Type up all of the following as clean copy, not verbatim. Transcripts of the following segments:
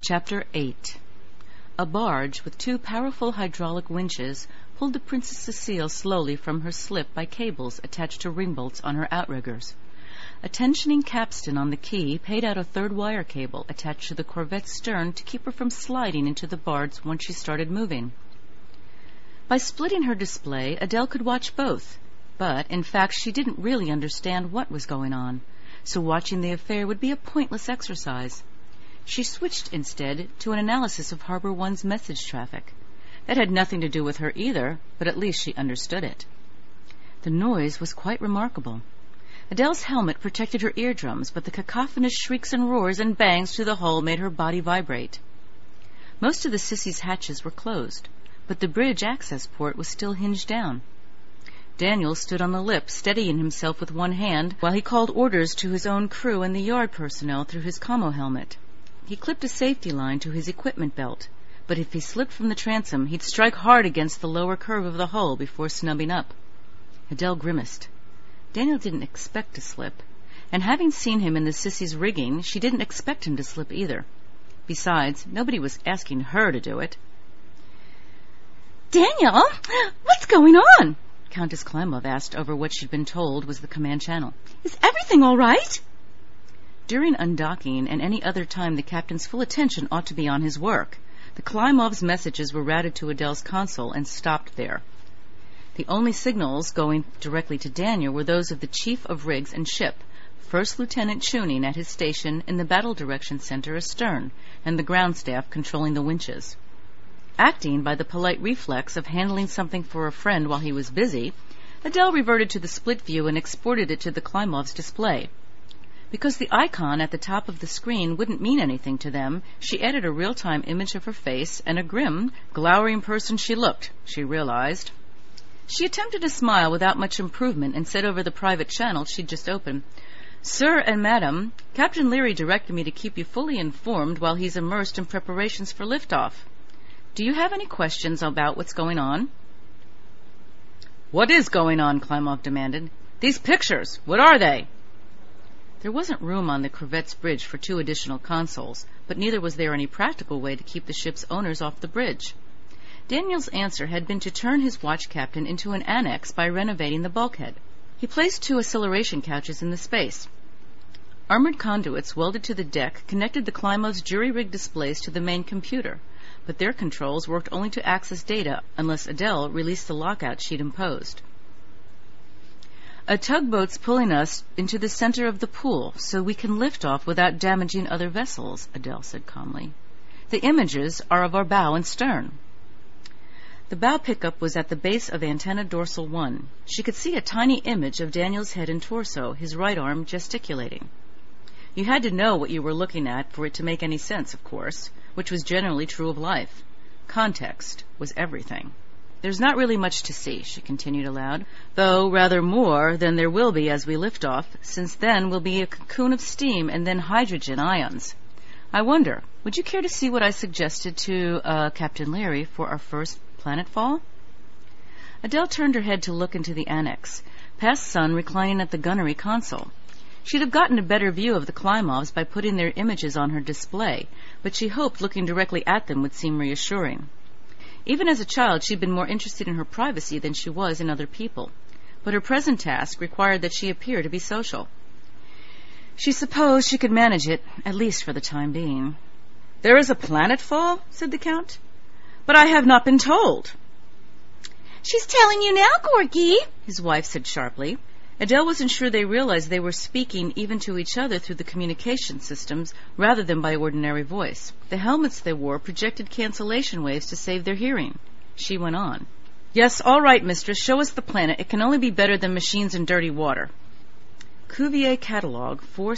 Chapter 8. A barge with two powerful hydraulic winches pulled the Princess Cecile slowly from her slip by cables attached to ringbolts on her outriggers. A tensioning capstan on the quay paid out a third wire cable attached to the corvette's stern to keep her from sliding into the barge once she started moving. By splitting her display, Adele could watch both, but in fact she didn't really understand what was going on, so watching the affair would be a pointless exercise. She switched instead to an analysis of Harbor One's message traffic. That had nothing to do with her either, but at least she understood it. The noise was quite remarkable. Adele's helmet protected her eardrums, but the cacophonous shrieks and roars and bangs through the hull made her body vibrate. Most of the Sissy's hatches were closed, but the bridge access port was still hinged down. Daniel stood on the lip, steadying himself with one hand, while he called orders to his own crew and the yard personnel through his commo helmet. He clipped a safety line to his equipment belt, but if he slipped from the transom, he'd strike hard against the lower curve of the hull before snubbing up. Adele grimaced. Daniel didn't expect to slip, and having seen him in the Sissy's rigging, she didn't expect him to slip either. Besides, nobody was asking her to do it. "Daniel, what's going on?" Countess Klimov asked over what she'd been told was the command channel. "Is everything all right?" During undocking and any other time, the captain's full attention ought to be on his work. The Klimov's messages were routed to Adele's console and stopped there. The only signals going directly to Daniel were those of the Chief of Rigs and Ship, First Lieutenant Chuning at his station in the Battle Direction Center astern, and the ground staff controlling the winches. Acting by the polite reflex of handling something for a friend while he was busy, Adele reverted to the split view and exported it to the Klimov's display. Because the icon at the top of the screen wouldn't mean anything to them, she added a real-time image of her face, and a grim, glowering person she looked, she realized. She attempted to smile without much improvement and said over the private channel she'd just opened, "Sir and Madam, Captain Leary directed me to keep you fully informed while he's immersed in preparations for liftoff. Do you have any questions about what's going on?" "What is going on?" Klimov demanded. "These pictures, what are they?" There wasn't room on the corvette's bridge for 2 additional consoles, but neither was there any practical way to keep the ship's owners off the bridge. Daniel's answer had been to turn his watch captain into an annex by renovating the bulkhead. He placed 2 acceleration couches in the space. Armored conduits welded to the deck connected the Klimov's jury-rig displays to the main computer, but their controls worked only to access data unless Adele released the lockout she'd imposed. "A tugboat's pulling us into the center of the pool so we can lift off without damaging other vessels," Adele said calmly. "The images are of our bow and stern." The bow pickup was at the base of antenna dorsal 1. She could see a tiny image of Daniel's head and torso, his right arm gesticulating. You had to know what you were looking at for it to make any sense, of course, which was generally true of life. Context was everything. "There's not really much to see," she continued aloud, "though rather more than there will be as we lift off, since then will be a cocoon of steam and then hydrogen ions. I wonder, would you care to see what I suggested to Captain Leary for our first planetfall?" Adele turned her head to look into the annex, past Sun reclining at the gunnery console. She'd have gotten a better view of the Klimovs by putting their images on her display, but she hoped looking directly at them would seem reassuring. Even as a child, she'd been more interested in her privacy than she was in other people, but her present task required that she appear to be social. She supposed she could manage it, at least for the time being. "There is a planetfall?" said the Count. "But I have not been told." "She's telling you now, Gorky," his wife said sharply. Adele wasn't sure they realized they were speaking even to each other through the communication systems rather than by ordinary voice. The helmets they wore projected cancellation waves to save their hearing. She went on. "Yes, all right, mistress, show us the planet. It can only be better than machines and dirty water." Cuvier Catalog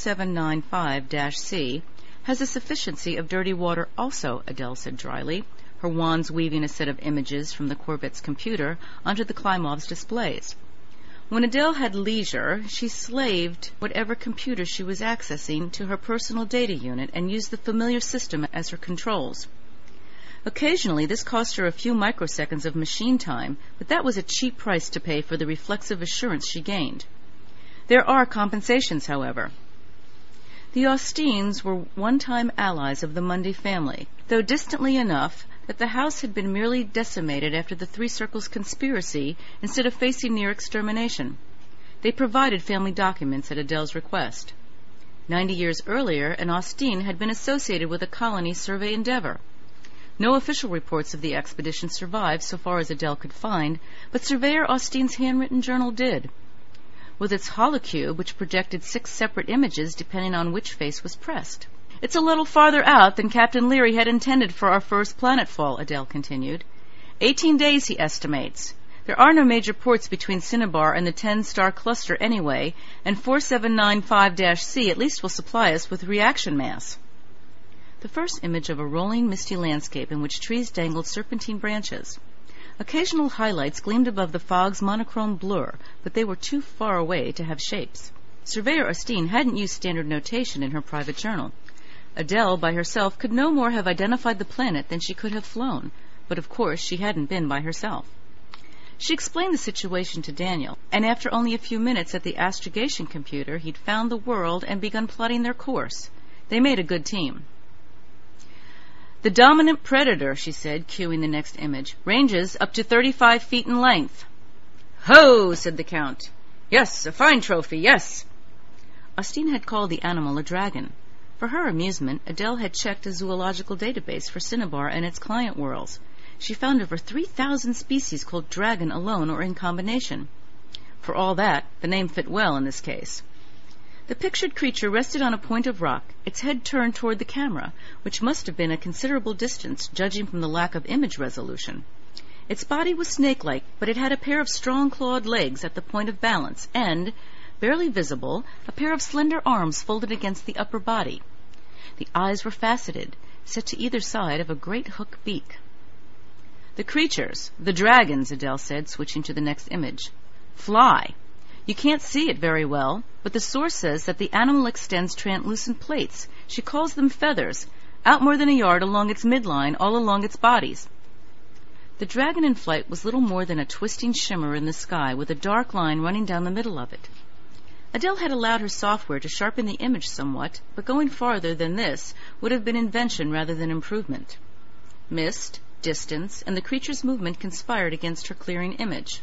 4795-C has a sufficiency of dirty water also, Adele said dryly, her wands weaving a set of images from the corvette's computer onto the Klimov's displays. When Adele had leisure, she slaved whatever computer she was accessing to her personal data unit and used the familiar system as her controls. Occasionally, this cost her a few microseconds of machine time, but that was a cheap price to pay for the reflexive assurance she gained. There are compensations, however. The Austins were one-time allies of the Mundy family, though distantly enough that the house had been merely decimated after the Three Circles conspiracy instead of facing near extermination. They provided family documents at Adele's request. 90 years earlier, an Austin had been associated with a colony survey endeavor. No official reports of the expedition survived so far as Adele could find, but Surveyor Austin's handwritten journal did, with its holocube, which projected 6 separate images depending on which face was pressed. "It's a little farther out than Captain Leary had intended for our first planetfall," Adele continued. 18 days, he estimates. There are no major ports between Cinnabar and the 10-star cluster anyway, and 4795-C at least will supply us with reaction mass. The first image of a rolling, misty landscape in which trees dangled serpentine branches. Occasional highlights gleamed above the fog's monochrome blur, but they were too far away to have shapes. Surveyor Austin hadn't used standard notation in her private journal. Adele, by herself, could no more have identified the planet than she could have flown, but of course she hadn't been by herself. She explained the situation to Daniel, and after only a few minutes at the astrogation computer, he'd found the world and begun plotting their course. They made a good team. "The dominant predator," she said, cueing the next image, "ranges up to 35 feet in length." "Ho!" said the Count. "Yes, a fine trophy, yes." Austin had called the animal a dragon. For her amusement, Adele had checked a zoological database for Cinnabar and its client worlds. She found over 3,000 species called dragon alone or in combination. For all that, the name fit well in this case. The pictured creature rested on a point of rock, its head turned toward the camera, which must have been a considerable distance, judging from the lack of image resolution. Its body was snake-like, but it had a pair of strong clawed legs at the point of balance, and, barely visible, a pair of slender arms folded against the upper body. The eyes were faceted, set to either side of a great hook beak. "The creatures, the dragons," Adele said, switching to the next image, "fly. You can't see it very well, but the source says that the animal extends translucent plates. She calls them feathers, out more than a yard along its midline, all along its bodies." The dragon in flight was little more than a twisting shimmer in the sky with a dark line running down the middle of it. Adele had allowed her software to sharpen the image somewhat, but going farther than this would have been invention rather than improvement. Mist, distance, and the creature's movement conspired against her clearing image.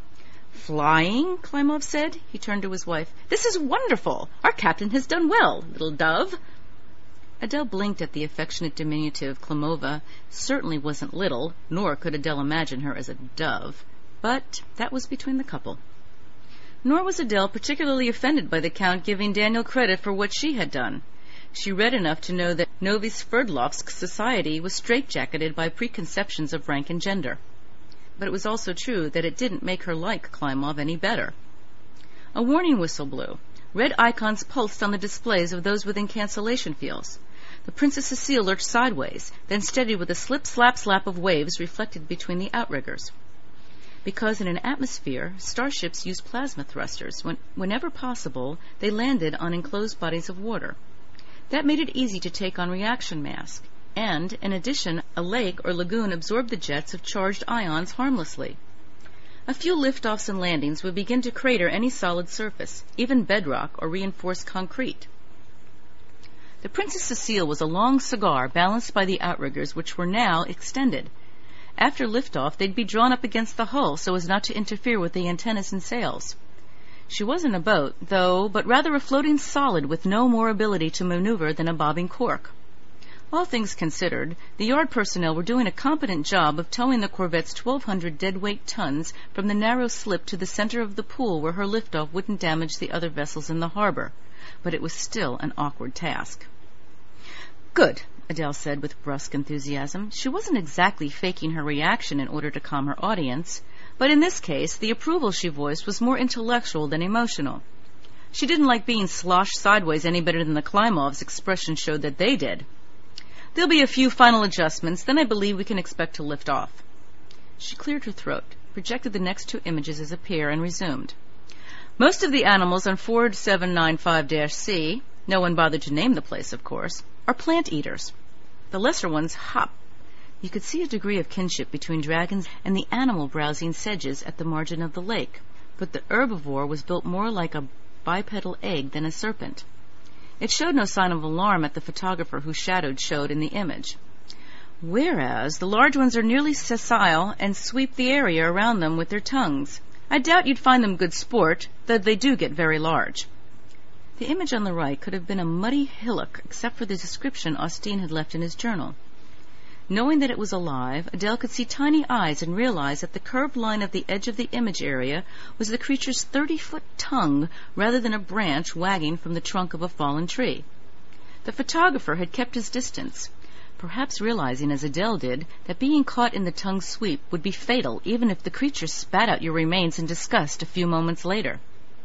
"Flying?" Klimov said. He turned to his wife. "This is wonderful! Our captain has done well, little dove." Adele blinked at the affectionate diminutive. Klimova certainly wasn't little, nor could Adele imagine her as a dove. But that was between the couple. Nor was Adele particularly offended by the Count giving Daniel credit for what she had done. She read enough to know that Novi Sverdlovsk society was straitjacketed by preconceptions of rank and gender. But it was also true that it didn't make her like Klimov any better. A warning whistle blew. Red icons pulsed on the displays of those within cancellation fields. The Princess Cecile lurched sideways, then steadied with a slip-slap-slap of waves reflected between the outriggers. Because in an atmosphere, starships use plasma thrusters. Whenever possible, they landed on enclosed bodies of water. That made it easy to take on reaction mass, and, in addition, a lake or lagoon absorbed the jets of charged ions harmlessly. A few liftoffs and landings would begin to crater any solid surface, even bedrock or reinforced concrete. The Princess Cecile was a long cigar balanced by the outriggers, which were now extended. After liftoff, they'd be drawn up against the hull so as not to interfere with the antennas and sails. She wasn't a boat, though, but rather a floating solid with no more ability to maneuver than a bobbing cork. All things considered, the yard personnel were doing a competent job of towing the corvette's 1,200 deadweight tons from the narrow slip to the center of the pool where her liftoff wouldn't damage the other vessels in the harbor. But it was still an awkward task. "Good," Adele said with brusque enthusiasm. She wasn't exactly faking her reaction in order to calm her audience, but in this case the approval she voiced was more intellectual than emotional. She didn't like being sloshed sideways any better than the Klimovs' expression showed that they did. "There'll be a few final adjustments, then I believe we can expect to lift off." She cleared her throat, projected the next 2 images as a pair, and resumed. "Most of the animals on 4795-C, no one bothered to name the place, of course, are plant eaters. The lesser ones hop." You could see a degree of kinship between dragons and the animal browsing sedges at the margin of the lake, but the herbivore was built more like a bipedal egg than a serpent. It showed no sign of alarm at the photographer whose shadow showed in the image. Whereas the large ones are nearly sessile and sweep the area around them with their tongues. I doubt you'd find them good sport, though they do get very large. The image on the right could have been a muddy hillock, except for the description Austin had left in his journal. Knowing that it was alive, Adele could see tiny eyes and realize that the curved line of the edge of the image area was the creature's 30-foot tongue rather than a branch wagging from the trunk of a fallen tree. The photographer had kept his distance, perhaps realizing, as Adele did, that being caught in the tongue's sweep would be fatal even if the creature spat out your remains in disgust a few moments later.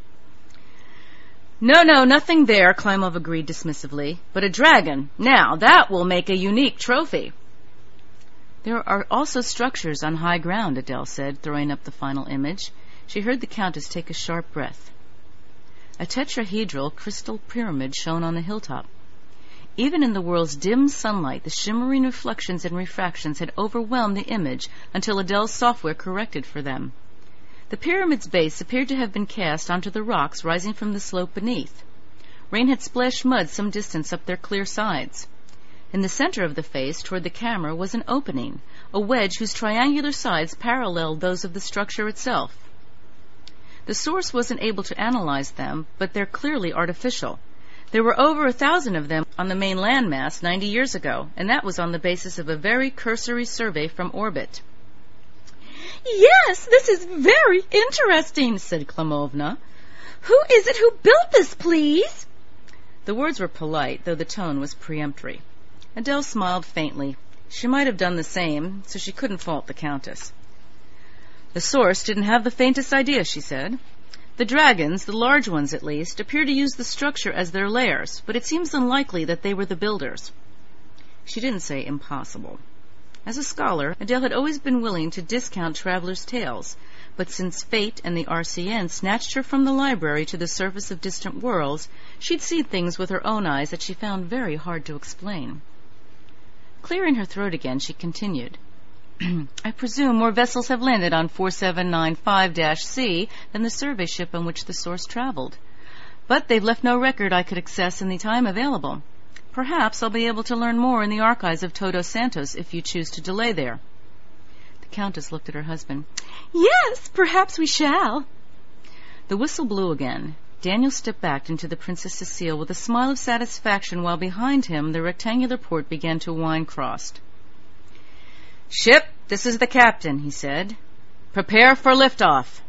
No, nothing there, Klimov agreed dismissively. But a dragon. Now, that will make a unique trophy. There are also structures on high ground, Adele said, throwing up the final image. She heard the Countess take a sharp breath. A tetrahedral crystal pyramid shone on the hilltop. Even in the world's dim sunlight, the shimmering reflections and refractions had overwhelmed the image until Adele's software corrected for them. The pyramid's base appeared to have been cast onto the rocks rising from the slope beneath. Rain had splashed mud some distance up their clear sides. In the center of the face, toward the camera, was an opening, a wedge whose triangular sides paralleled those of the structure itself. The source wasn't able to analyze them, but they're clearly artificial. There were over 1,000 of them on the main landmass 90 years ago, and that was on the basis of a very cursory survey from orbit. Yes, this is very interesting, said Klimovna. Who is it who built this, please? The words were polite, though the tone was peremptory. Adele smiled faintly. She might have done the same, so she couldn't fault the Countess. The source didn't have the faintest idea, she said. The dragons, the large ones at least, appear to use the structure as their lairs, but it seems unlikely that they were the builders. She didn't say impossible. As a scholar, Adele had always been willing to discount travelers' tales, but since fate and the RCN snatched her from the library to the surface of distant worlds, she'd seen things with her own eyes that she found very hard to explain. Clearing her throat again, she continued. I presume more vessels have landed on 4795-C than the survey ship on which the source traveled. But they've left no record I could access in the time available. Perhaps I'll be able to learn more in the archives of Todos Santos if you choose to delay there. The Countess looked at her husband. Yes, perhaps we shall. The whistle blew again. Daniel stepped back into the Princess Cecile with a smile of satisfaction while behind him the rectangular port began to wind crossed. Ship, this is the captain, he said. Prepare for liftoff.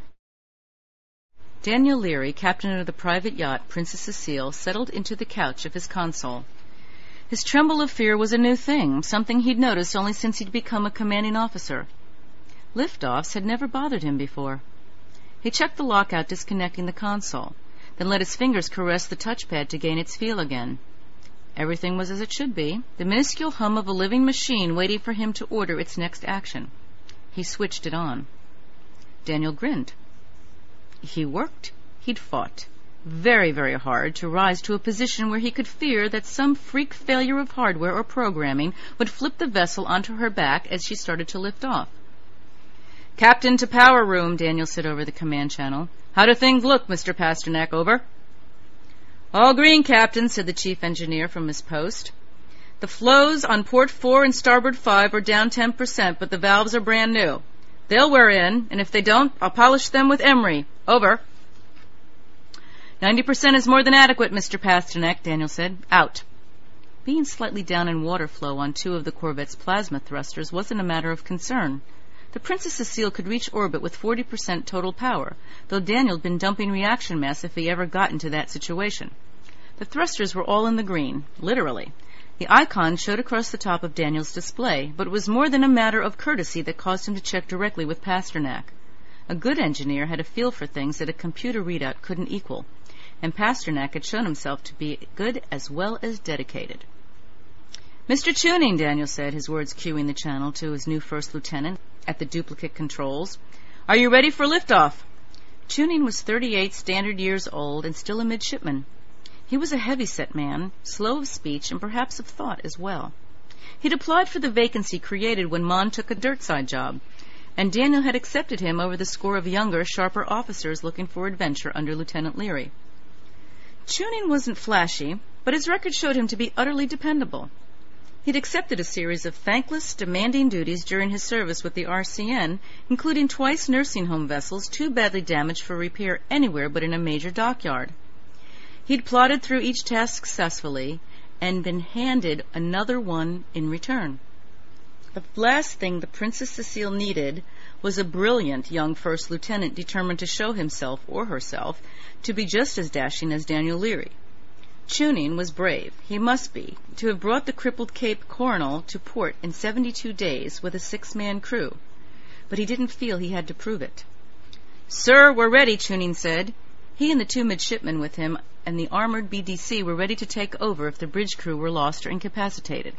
Daniel Leary, captain of the private yacht Princess Cecile, settled into the couch of his console. His tremble of fear was a new thing, something he'd noticed only since he'd become a commanding officer. Liftoffs had never bothered him before. He checked the lockout disconnecting the console, then let his fingers caress the touchpad to gain its feel again. Everything was as it should be, the minuscule hum of a living machine waiting for him to order its next action. He switched it on. Daniel grinned. He worked. He'd fought. Very, very hard to rise to a position where he could fear that some freak failure of hardware or programming would flip the vessel onto her back as she started to lift off. Captain to power room, Daniel said over the command channel. How do things look, Mr. Pasternak, over? All green, Captain, said the chief engineer from his post. The flows on port 4 and starboard 5 are down 10%, but the valves are brand new. They'll wear in, and if they don't, I'll polish them with emery. Over. 90% is more than adequate, Mr. Pasternak, Daniel said. Out. Being slightly down in water flow on 2 of the corvette's plasma thrusters wasn't a matter of concern. The Princess Cecile could reach orbit with 40% total power, though Daniel'd been dumping reaction mass if he ever got into that situation. The thrusters were all in the green, literally. The icon showed across the top of Daniel's display, but it was more than a matter of courtesy that caused him to check directly with Pasternak. A good engineer had a feel for things that a computer readout couldn't equal, and Pasternak had shown himself to be good as well as dedicated. Mr. Tuning, Daniel said, his words cueing the channel to his new first lieutenant at the duplicate controls. Are you ready for liftoff? Tuning was 38 standard years old and still a midshipman. He was a heavy-set man, slow of speech and perhaps of thought as well. He'd applied for the vacancy created when Mon took a dirtside job, and Daniel had accepted him over the score of younger, sharper officers looking for adventure under Lieutenant Leary. Tuning wasn't flashy, but his record showed him to be utterly dependable. He'd accepted a series of thankless, demanding duties during his service with the RCN, including twice nursing home vessels too badly damaged for repair anywhere but in a major dockyard. He'd plodded through each task successfully and been handed another one in return. The last thing the Princess Cecile needed was a brilliant young first lieutenant determined to show himself or herself to be just as dashing as Daniel Leary. Chunning was brave, he must be, to have brought the crippled Cape Coronel to port in 72 days with a 6-man crew, but he didn't feel he had to prove it. "Sir, we're ready," Chunning said. He and the 2 midshipmen with him and the armored BDC were ready to take over if the bridge crew were lost or incapacitated.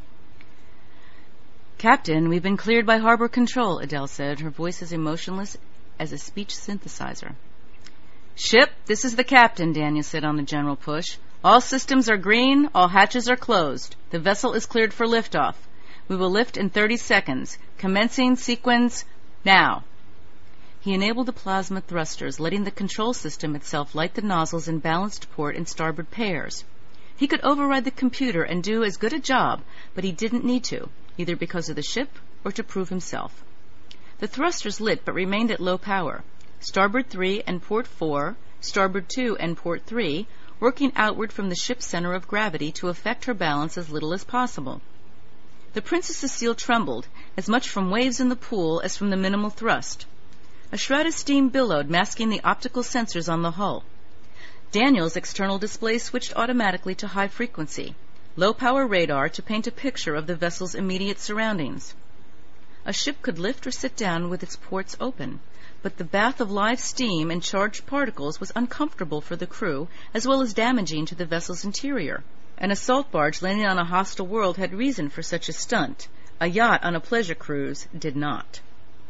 "Captain, we've been cleared by harbor control," Adele said, her voice as emotionless as a speech synthesizer. "Ship, this is the captain," Daniel said on the general push. "All systems are green, all hatches are closed. The vessel is cleared for liftoff. We will lift in 30 seconds. Commencing sequence now." He enabled the plasma thrusters, letting the control system itself light the nozzles in balanced port and starboard pairs. He could override the computer and do as good a job, but he didn't need to, either because of the ship or to prove himself. The thrusters lit but remained at low power. Starboard 3 and port 4, starboard 2 and port 3, working outward from the ship's center of gravity to affect her balance as little as possible. The Princess Cecile trembled, as much from waves in the pool as from the minimal thrust. A shroud of steam billowed, masking the optical sensors on the hull. Daniel's external display switched automatically to high frequency, low-power radar to paint a picture of the vessel's immediate surroundings. A ship could lift or sit down with its ports open, but the bath of live steam and charged particles was uncomfortable for the crew, as well as damaging to the vessel's interior. An assault barge landing on a hostile world had reason for such a stunt. A yacht on a pleasure cruise did not.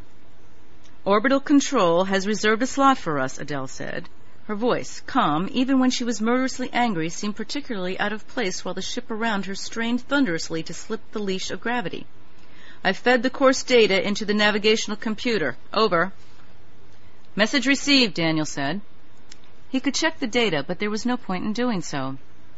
"Orbital control has reserved a slot for us," Adele said. Her voice, calm even when she was murderously angry, seemed particularly out of place while the ship around her strained thunderously to slip the leash of gravity. "I've fed the course data into the navigational computer. Over." "Message received," Daniel said. He could check the data, but there was no point in doing so.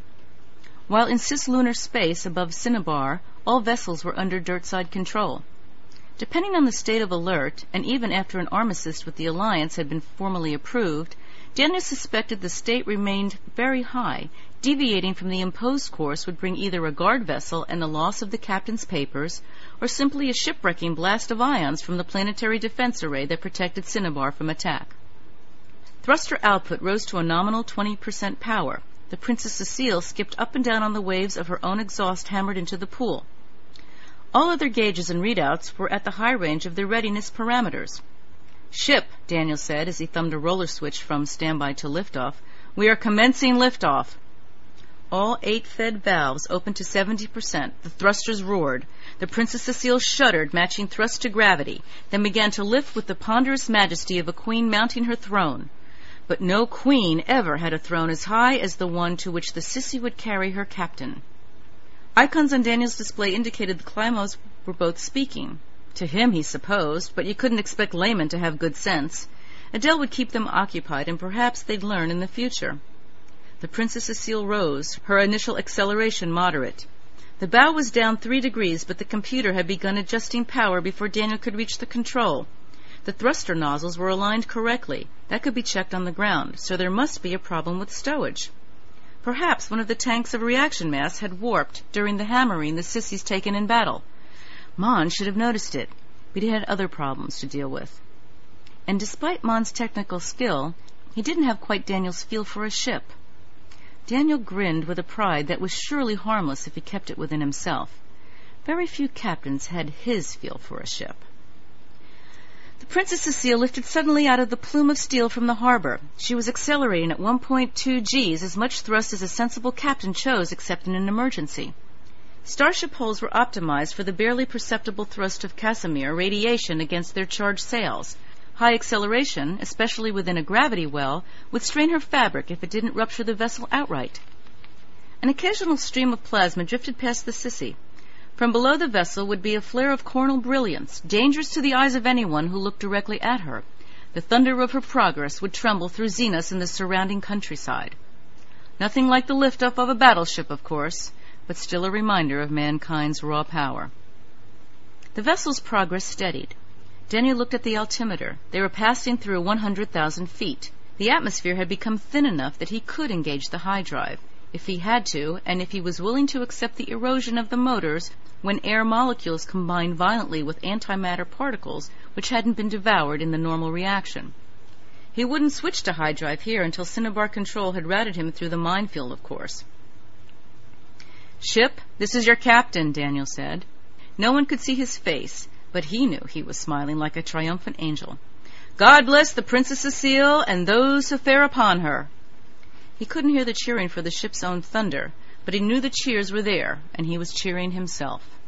While in cislunar space above Cinnabar, all vessels were under dirtside control. Depending on the state of alert, and even after an armistice with the Alliance had been formally approved, Daniel suspected the state remained very high. Deviating from the imposed course would bring either a guard vessel and the loss of the captain's papers, or simply a shipwrecking blast of ions from the planetary defense array that protected Cinnabar from attack. Thruster output rose to a nominal 20% power. The Princess Cecile skipped up and down on the waves of her own exhaust hammered into the pool. All other gauges and readouts were at the high range of their readiness parameters. "Ship," Daniel said as he thumbed a roller switch from standby to liftoff, "we are commencing liftoff." All 8 fed valves opened to 70%. The thrusters roared. The Princess Cecile shuddered, matching thrust to gravity, then began to lift with the ponderous majesty of a queen mounting her throne. But no queen ever had a throne as high as the one to which the Sissy would carry her captain. Icons on Daniel's display indicated the Klymos were both speaking. To him, he supposed, but you couldn't expect laymen to have good sense. Adele would keep them occupied, and perhaps they'd learn in the future. The Princess Cecile rose, her initial acceleration moderate. The bow was down 3 degrees, but the computer had begun adjusting power before Daniel could reach the control. The thruster nozzles were aligned correctly. That could be checked on the ground, so there must be a problem with stowage. Perhaps one of the tanks of reaction mass had warped during the hammering the Sissy's taken in battle. Mons should have noticed it, but he had other problems to deal with. And despite Mons' technical skill, he didn't have quite Daniel's feel for a ship. Daniel grinned with a pride that was surely harmless if he kept it within himself. Very few captains had his feel for a ship. The Princess Cecile lifted suddenly out of the plume of steel from the harbor. She was accelerating at 1.2 Gs, as much thrust as a sensible captain chose except in an emergency. Starship hulls were optimized for the barely perceptible thrust of Casimir radiation against their charged sails. High acceleration, especially within a gravity well, would strain her fabric if it didn't rupture the vessel outright. An occasional stream of plasma drifted past the Sissy. From below the vessel would be a flare of coronal brilliance, dangerous to the eyes of anyone who looked directly at her. The thunder of her progress would tremble through zeniths in the surrounding countryside. Nothing like the lift-off of a battleship, of course, but still a reminder of mankind's raw power. The vessel's progress steadied. Denny looked at the altimeter. They were passing through 100,000 feet. The atmosphere had become thin enough that he could engage the high drive, if he had to, and if he was willing to accept the erosion of the motors when air molecules combined violently with antimatter particles which hadn't been devoured in the normal reaction. He wouldn't switch to high drive here until Cinnabar Control had routed him through the minefield, of course. "Ship, this is your captain," Daniel said. No one could see his face, but he knew he was smiling like a triumphant angel. "God bless the Princess Cecile and those who fare upon her." He couldn't hear the cheering for the ship's own thunder, but he knew the cheers were there, and he was cheering himself.